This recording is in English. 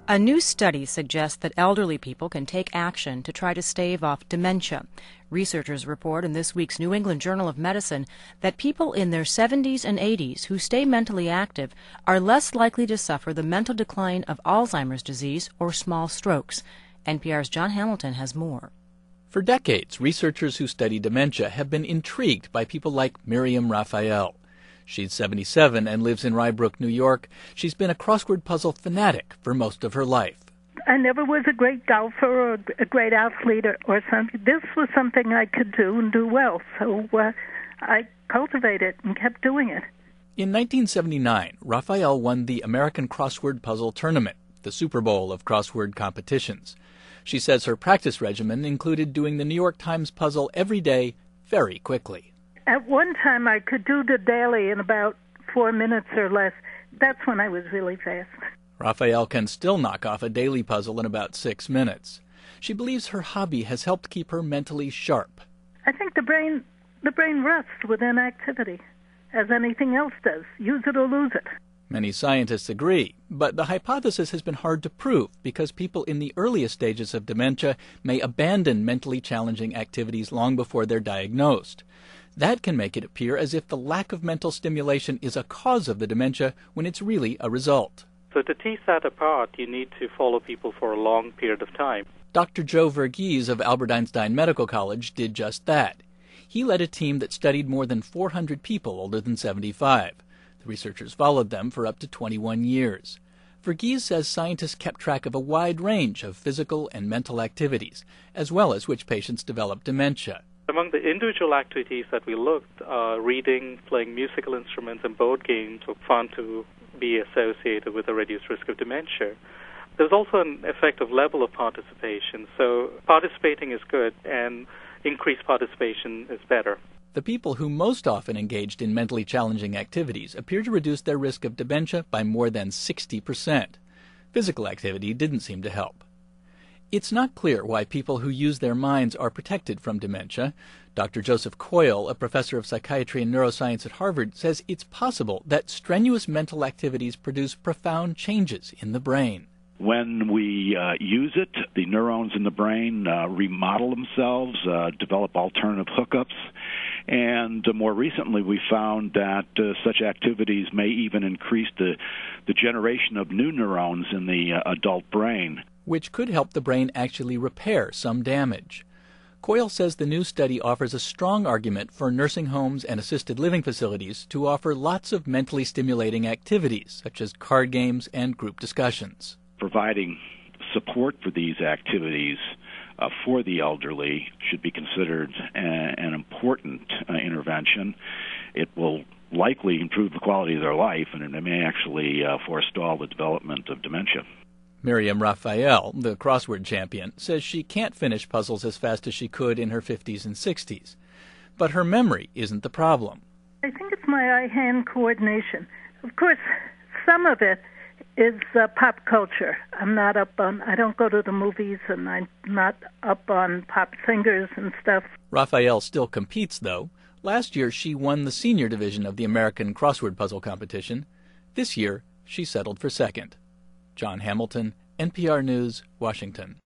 A new study suggests that elderly people can take action to try to stave off dementia. Researchers report in this week's New England Journal of Medicine that people in their 70s and 80s who stay mentally active are less likely to suffer the mental decline of Alzheimer's disease or small strokes. NPR's John Hamilton has more. For decades, researchers who study dementia have been intrigued by people like Miriam Raphael. She's 77 and lives in Rye Brook, New York. She's been a crossword puzzle fanatic for most of her life. I never was a great golfer or a great athlete or something. This was something I could do and do well, so I cultivated and kept doing it. In 1979, Raphael won the American Crossword Puzzle Tournament, the Super Bowl of crossword competitions. She says her practice regimen included doing the New York Times puzzle every day very quickly. At one time, I could do the daily in about 4 minutes or less. That's when I was really fast. Raphael can still knock off a daily puzzle in about 6 minutes. She believes her hobby has helped keep her mentally sharp. I think the brain rusts with inactivity, as anything else does. Use it or lose it. Many scientists agree, but the hypothesis has been hard to prove because people in the earliest stages of dementia may abandon mentally challenging activities long before they're diagnosed. That can make it appear as if the lack of mental stimulation is a cause of the dementia when it's really a result. So to tease that apart, you need to follow people for a long period of time. Dr. Joe Verghese of Albert Einstein Medical College did just that. He led a team that studied more than 400 people older than 75. The researchers followed them for up to 21 years. Verghese says scientists kept track of a wide range of physical and mental activities, as well as which patients developed dementia. Among the individual activities that we looked, reading, playing musical instruments, and board games were found to be associated with a reduced risk of dementia. There's also an effect of level of participation. So participating is good, and increased participation is better. The people who most often engaged in mentally challenging activities appear to reduce their risk of dementia by more than 60%. Physical activity didn't seem to help. It's not clear why people who use their minds are protected from dementia. Dr. Joseph Coyle, a professor of psychiatry and neuroscience at Harvard, says it's possible that strenuous mental activities produce profound changes in the brain. When we use it, the neurons in the brain remodel themselves, develop alternative hookups, and more recently we found that such activities may even increase the generation of new neurons in the adult brain, which could help the brain actually repair some damage. Coyle says the new study offers a strong argument for nursing homes and assisted living facilities to offer lots of mentally stimulating activities, such as card games and group discussions. Providing support for these activities for the elderly should be considered an important intervention. It will likely improve the quality of their life, and it may actually forestall the development of dementia. Miriam Raphael, the crossword champion, says she can't finish puzzles as fast as she could in her 50s and 60s. But her memory isn't the problem. I think it's my eye-hand coordination. Of course, some of it is pop culture. I don't go to the movies, and I'm not up on pop singers and stuff. Raphael still competes, though. Last year, she won the senior division of the American Crossword Puzzle Competition. This year, she settled for second. John Hamilton, NPR News, Washington.